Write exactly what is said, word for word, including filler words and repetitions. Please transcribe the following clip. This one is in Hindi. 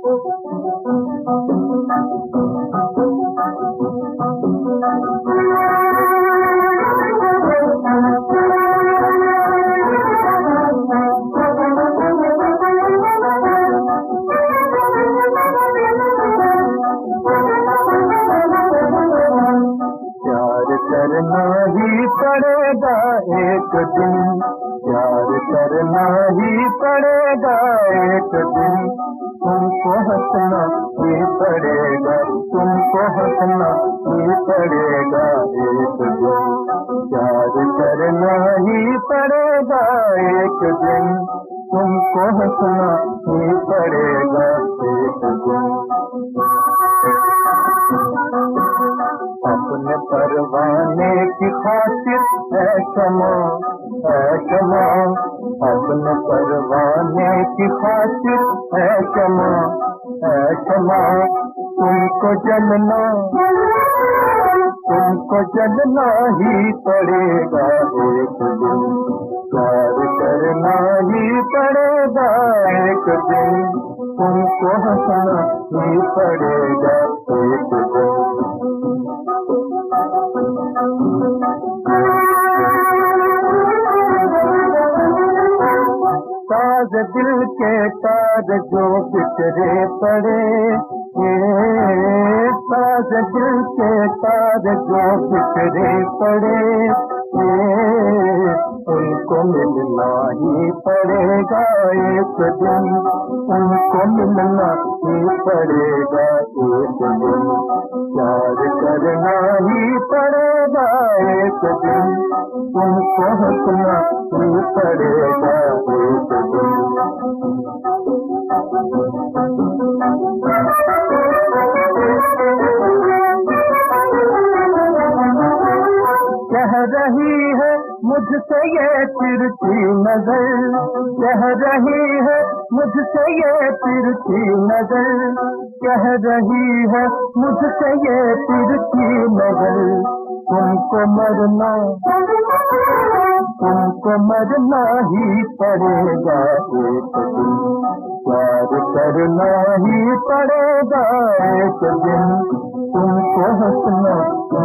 करना ही पड़ेगा एक दिन, प्यार करना ही पड़ेगा एक दिन, तुमको हंसना ही पड़ेगा, तुमको हंसना ही पड़ेगा एक दिन, प्यार करना ही पड़ेगा एक दिन, तुमको हंसना ही पड़ेगा एक दिन। अपने परवाने की खातिर है क्षमा, है क्षमा, अपने परवाने की खातिर है क्षमा, है क्षमा, तुमको जलना, तुमको जलना ही पड़ेगा एक दिन, प्यार करना ही पड़ेगा एक दिन, तुमको हंसना ही पड़ेगा एक दिन। ताज दिल के ताज जो बिखरे पड़े, ये ताज दिल के ताज जो बिखरे पड़े, ये उनको मिलना ही पड़ेगा एक दिन, उनको मिलना ही पड़ेगा एक दिन, प्यार करना ही पड़ेगा एक दिन, तुमको हंसना ही पड़ेगा एक दिन। कह रही है मुझसे ये तिरछी नजर, कह रही है मुझसे ये तिरछी नजर, कह रही है मुझसे ये तिरछी नजर, तुमको मरना, तुमको मरना ही पड़ेगा एक दिन, प्यार करना ही पड़ेगा एक दिन, तुमको हंसना